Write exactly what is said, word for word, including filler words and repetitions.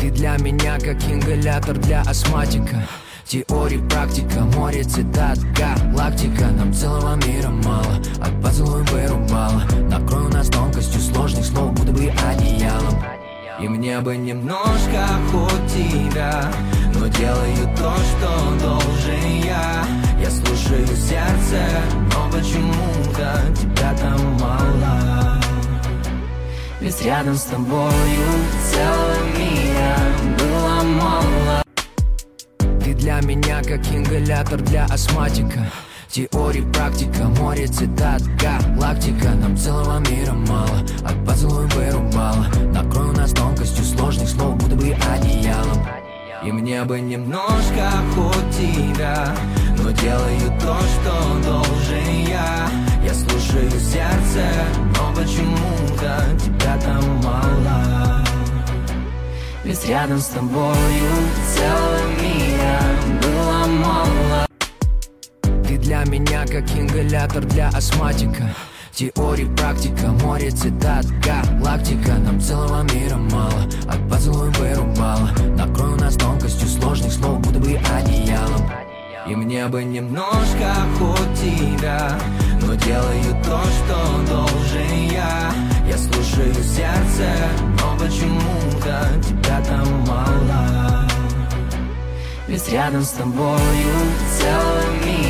Ты для меня как ингалятор для астматика. Теория, практика, море цитат, галактика. Нам целого мира мало, от поцелуя вырубала. Накрою нас тонкостью сложных слов, будто бы одеялом. И мне бы немножко хоть тебя, но делаю то, что должен я. Я слушаю сердце, но почему-то тебя там мало. Ведь рядом с тобою целого мира было мало. Ты для меня как ингалятор для астматика. Теория, практика, море цитат, галактика. Нам целого мира мало, от поцелуя вырубала. Накрою нас тонкостью сложных слов, будто бы одеялом. И мне бы немножко хоть тебя, но делаю то, что должен я. Я слушаю сердце, но почему-то тебя там мало. Ведь рядом с тобою целого мира было мало. Ты для меня как ингалятор для астматика. Теория, практика, море цитат, галактика. Нам целого мира мало, от поцелуя вырубала. Накрою нас тонкостью сложных слов, будто бы одеялом. И мне бы немножко хоть тебя, но делаю то, что должен я. Я слушаю сердце, но почему-то тебя там мало. Ведь рядом с тобою целого мира